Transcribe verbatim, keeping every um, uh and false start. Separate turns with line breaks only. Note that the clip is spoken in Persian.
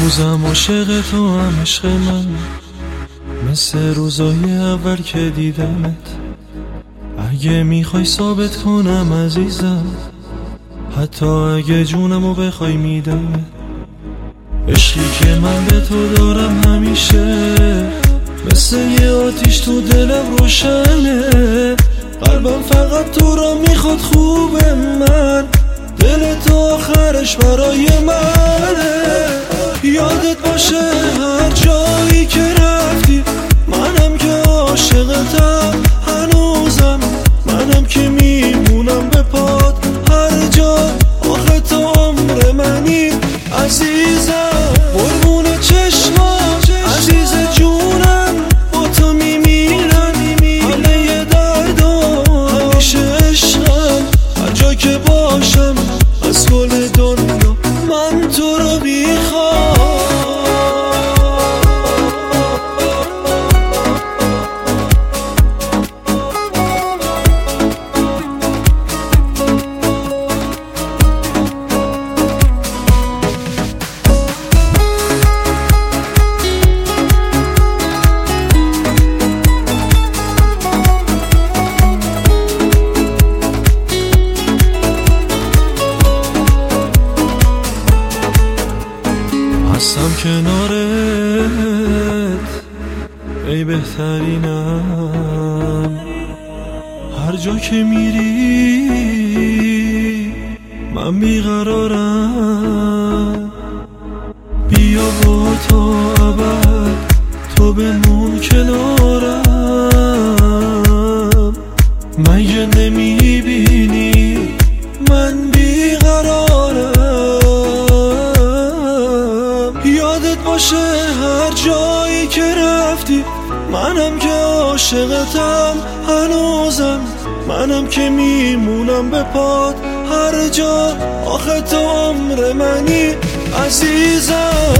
هنوزم عاشق تو هم عشق من، مثل روزای اول که دیدمت. اگه میخوای ثابت کنم عزیزم، حتی اگه جونمو بخوای میدمت. عشقی که من به تو دارم همیشه مثل یه آتیش تو دلم روشنه. قلبم فقط تو را میخواد، خوبه من دل تو آخرش برای منه. یادت باشه هر جایی که رفتی، منم که عاشقتم هنوزم، منم که میمونم به پات هر جا. آخه تو عمر منی عزیزم، قربون چشمام عزیز جونم، با تو میمیرم همه دردم، همیشه عشقم هر جا که باشم از کل دنیا من تو رو میخوام. هستم کنارت ای بهترینم، هر جا که میری من بیقرارم. بیا با تا ابد تو بمون کنارم، مگه نمیبینی من بیقرارم. یادت باشه هر جایی که رفتی، منم که عاشقتم هنوزم، منم که میمونم به پات هر جا. آخه تو عمر منی عزیزم.